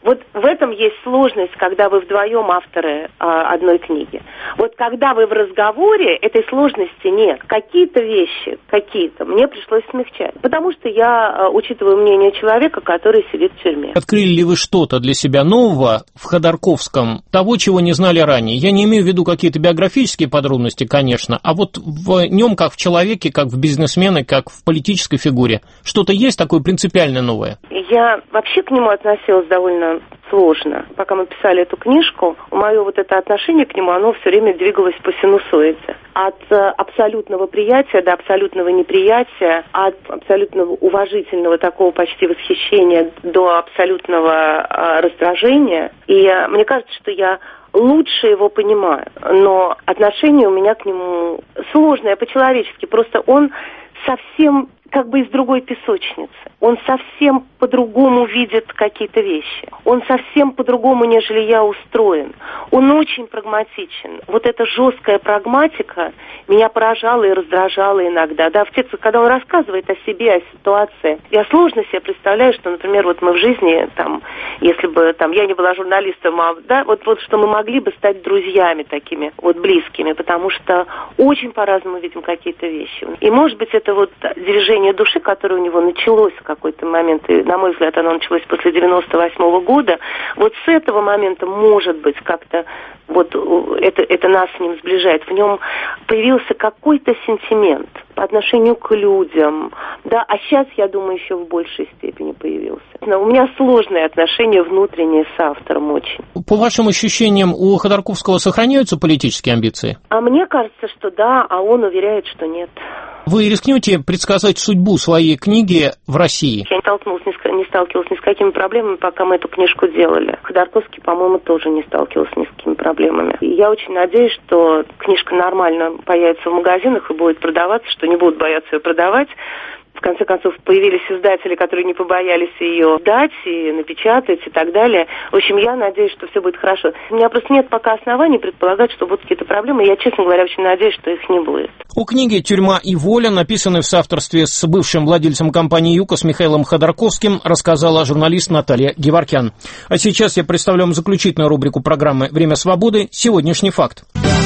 Вот в этом есть сложность, когда вы вдвоем авторы одной книги. Вот когда вы в разговоре, этой сложности нет. Какие-то вещи, мне пришлось смягчать. Потому что я учитываю мнение человека, который сидит в тюрьме. Открыли ли вы что-то для себя нового в Ходорковском, того, чего не знали ранее? Я не имею в виду какие-то биографические подробности, конечно, а вот в нем, как в человеке, как в бизнесмене, как в политической фигуре. Что-то есть такое принципиально новое? Я вообще к нему относилась довольно сложно. Пока мы писали эту книжку, мое вот это отношение к нему, оно все время двигалось по синусоиде. От абсолютного приятия до абсолютного неприятия, от абсолютного уважительного такого почти восхищения до абсолютного раздражения. И мне кажется, что я лучше его понимаю, но отношение у меня к нему сложное по-человечески. Просто он совсем как бы из другой песочницы. Он совсем по-другому видит какие-то вещи. Он совсем по-другому, нежели я, устроен. Он очень прагматичен. Вот эта жесткая прагматика меня поражала и раздражала иногда. Да, в тексте, когда он рассказывает о себе, о ситуации, я сложно себе представляю, что, например, вот мы в жизни, там, если бы там я не была журналистом, вот что мы могли бы стать друзьями такими, вот близкими, потому что очень по-разному видим какие-то вещи. И, может быть, это вот движение души, которое у него началось в какой-то момент, и, на мой взгляд, оно началось после 98-го года, вот с этого момента, может быть, как-то вот это нас с ним сближает. В нем появился какой-то сентимент по отношению к людям, да, а сейчас, я думаю, еще в большей степени появился. Но у меня сложные отношения внутренние с автором очень. По вашим ощущениям, у Ходорковского сохраняются политические амбиции? А мне кажется, что да, а он уверяет, что нет. Вы рискнете предсказать судьбу своей книги в России? Я не сталкивалась ни с какими проблемами, пока мы эту книжку делали. Ходорковский, по-моему, тоже не сталкивался ни с какими проблемами. И я очень надеюсь, что книжка нормально появится в магазинах и будет продаваться, что не будут бояться ее продавать. В конце концов, появились издатели, которые не побоялись ее дать и напечатать и так далее. В общем, я надеюсь, что все будет хорошо. У меня просто нет пока оснований предполагать, что будут какие-то проблемы. И я, честно говоря, очень надеюсь, что их не будет. У книги «Тюрьма и воля», написанной в соавторстве с бывшим владельцем компании «ЮКОС» Михаилом Ходорковским, рассказала журналист Наталья Геворкян. А сейчас я представлю вам заключительную рубрику программы «Время свободы. Сегодняшний факт».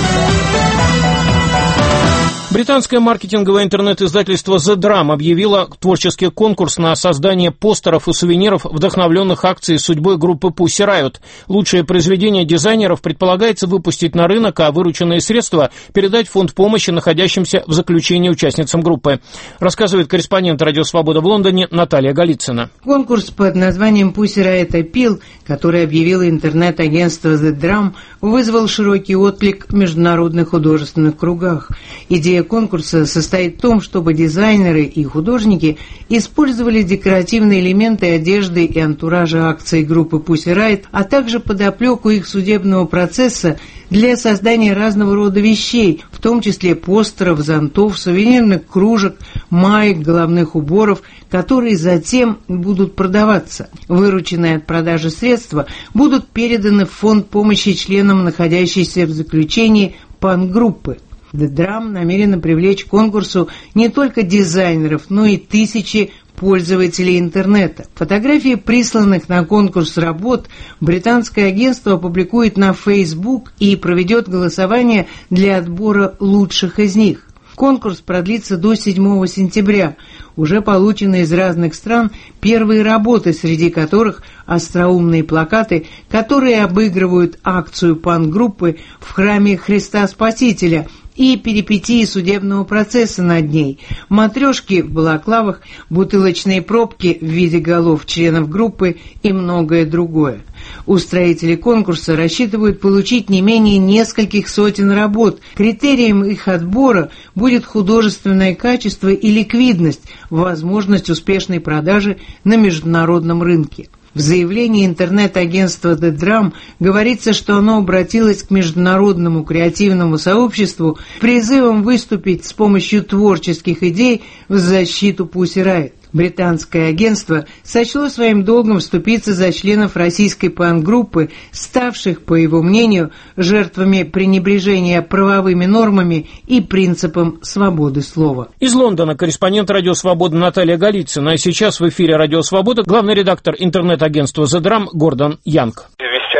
Британское маркетинговое интернет-издательство The Drum объявило творческий конкурс на создание постеров и сувениров, вдохновленных акцией судьбой группы Pussy Riot. Лучшее произведение дизайнеров предполагается выпустить на рынок, а вырученные средства передать в фонд помощи находящимся в заключении участницам группы. Рассказывает корреспондент «Радио Свобода» в Лондоне Наталья Голицына. Конкурс под названием Pussy Riot Appeal, который объявило интернет-агентство The Drum, вызвал широкий отклик в международных художественных кругах. Идея конкурса состоит в том, чтобы дизайнеры и художники использовали декоративные элементы одежды и антуража акций группы Pussy Riot, а также подоплеку их судебного процесса для создания разного рода вещей, в том числе постеров, зонтов, сувенирных кружек, маек, головных уборов, которые затем будут продаваться. Вырученные от продажи средства будут переданы в фонд помощи членам, находящимся в заключении панк-группы. The Drum намерена привлечь к конкурсу не только дизайнеров, но и тысячи пользователей интернета. Фотографии присланных на конкурс работ британское агентство опубликует на Facebook и проведет голосование для отбора лучших из них. Конкурс продлится до 7 сентября. Уже получены из разных стран первые работы, среди которых остроумные плакаты, которые обыгрывают акцию панк-группы в храме Христа Спасителя и перипетии судебного процесса над ней, матрешки в балаклавах, бутылочные пробки в виде голов членов группы и многое другое. Устроители конкурса рассчитывают получить не менее нескольких сотен работ. Критерием их отбора будет художественное качество и ликвидность, возможность успешной продажи на международном рынке. В заявлении интернет-агентства The Drum говорится, что оно обратилось к международному креативному сообществу с призывом выступить с помощью творческих идей в защиту Pussy Riot. Британское агентство сочло своим долгом вступиться за членов российской панк-группы, ставших, по его мнению, жертвами пренебрежения правовыми нормами и принципом свободы слова. Из Лондона корреспондент «Радио Свобода» Наталья Голицына. А сейчас в эфире «Радио Свобода» главный редактор интернет-агентства «The Drum» Гордон Янг.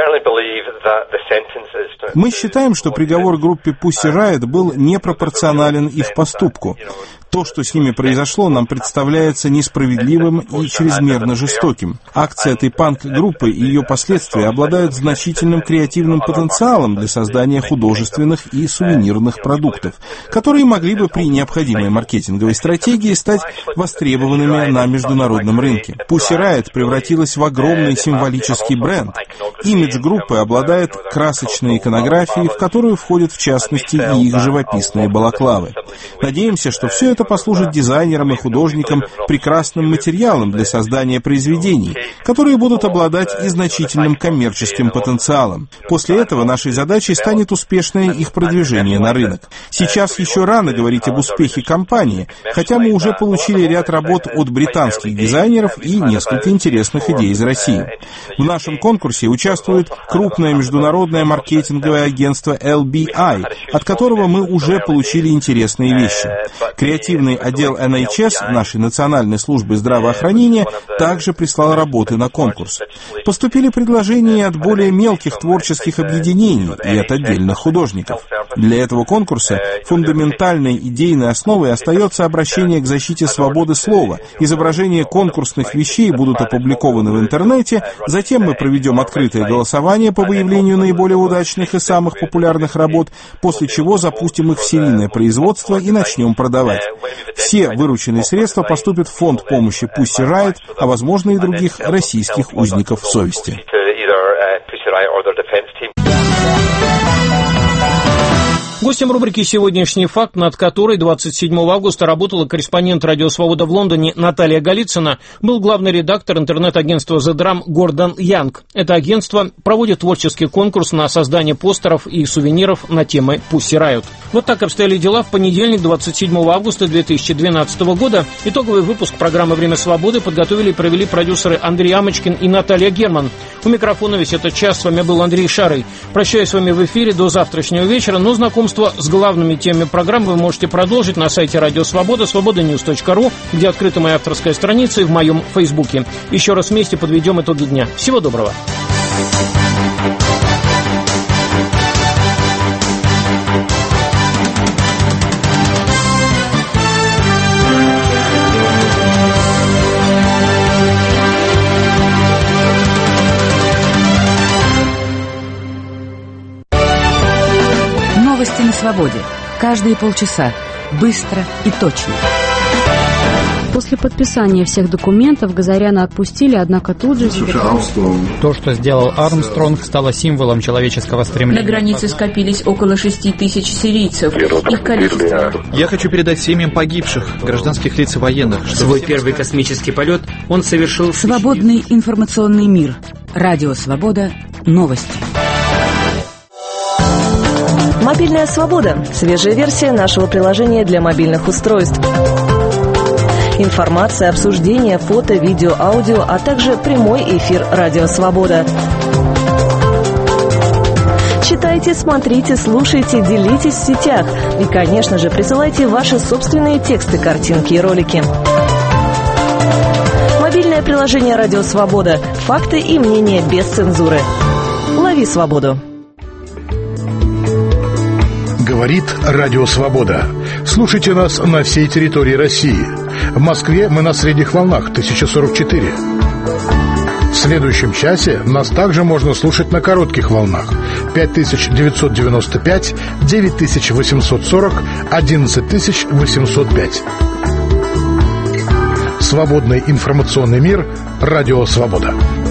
Мы считаем, что приговор группе Pussy Riot был непропорционален их поступку. То, что с ними произошло, нам представляется несправедливым и чрезмерно жестоким. Акции этой панк-группы и ее последствия обладают значительным креативным потенциалом для создания художественных и сувенирных продуктов, которые могли бы при необходимой маркетинговой стратегии стать востребованными на международном рынке. Pussy Riot превратилась в огромный символический бренд. Имидж группы обладает красочной иконографией, в которую входят в частности и их живописные балаклавы. Надеемся, что все это послужит дизайнерам и художникам прекрасным материалом для создания произведений, которые будут обладать и значительным коммерческим потенциалом. После этого нашей задачей станет успешное их продвижение на рынок. Сейчас еще рано говорить об успехе компании, хотя мы уже получили ряд работ от британских дизайнеров и несколько интересных идей из России. В нашем конкурсе участвует крупное международное маркетинговое агентство LBI, от которого мы уже получили интересные вещи. Креативный отдел NHS, нашей национальной службы здравоохранения, также прислал работы на конкурс. Поступили предложения от более мелких творческих объединений и от отдельных художников. Для этого конкурса фундаментальной идейной основой остается обращение к защите свободы слова. Изображения конкурсных вещей будут опубликованы в интернете, затем мы проведем открытое голосование по выявлению наиболее удачных и самых популярных работ, после чего запустим их в серийное производство и начнем продавать. Все вырученные средства поступят в фонд помощи Pussy Riot, а возможно и других российских узников совести. Гостем рубрики «Сегодняшний факт», над которой 27 августа работала корреспондент «Радио Свобода» в Лондоне Наталья Голицына, был главный редактор интернет-агентства The Drum Гордон Янг. Это агентство проводит творческий конкурс на создание постеров и сувениров на темы Pussy Riot. Вот так обстояли дела в понедельник, 27 августа 2012 года. Итоговый выпуск программы «Время свободы» подготовили и провели продюсеры Андрей Амочкин и Наталья Герман. У микрофона весь этот час с вами был Андрей Шарый. Прощаюсь с вами в эфире до завтрашнего вечера, но знакомство с главными темами программы вы можете продолжить на сайте Радио Свобода, свободаnews.ru, где открыта моя авторская страница, и в моем Фейсбуке. Еще раз вместе подведем итоги дня. Всего доброго. Новости на свободе. Каждые полчаса. Быстро и точно. После подписания всех документов Газаряна отпустили, однако тут же... То, что сделал Армстронг, стало символом человеческого стремления. На границе скопились около 6 тысяч сирийцев. Их количество... Я хочу передать семьям погибших, гражданских лиц и военных. Свой первый космический полет он совершил... Свободный информационный мир. Радио Свобода. Новости. Мобильная свобода. Свежая версия нашего приложения для мобильных устройств. Информация, обсуждение, фото, видео, аудио, а также прямой эфир «Радио Свобода». Читайте, смотрите, слушайте, делитесь в сетях. И, конечно же, присылайте ваши собственные тексты, картинки и ролики. Мобильное приложение «Радио Свобода». Факты и мнения без цензуры. Лови свободу. Говорит Радио Свобода. Слушайте нас на всей территории России. В Москве мы на средних волнах 1044. В следующем часе нас также можно слушать на коротких волнах 5995, 9840, 11805. Свободный информационный мир. Радио Свобода.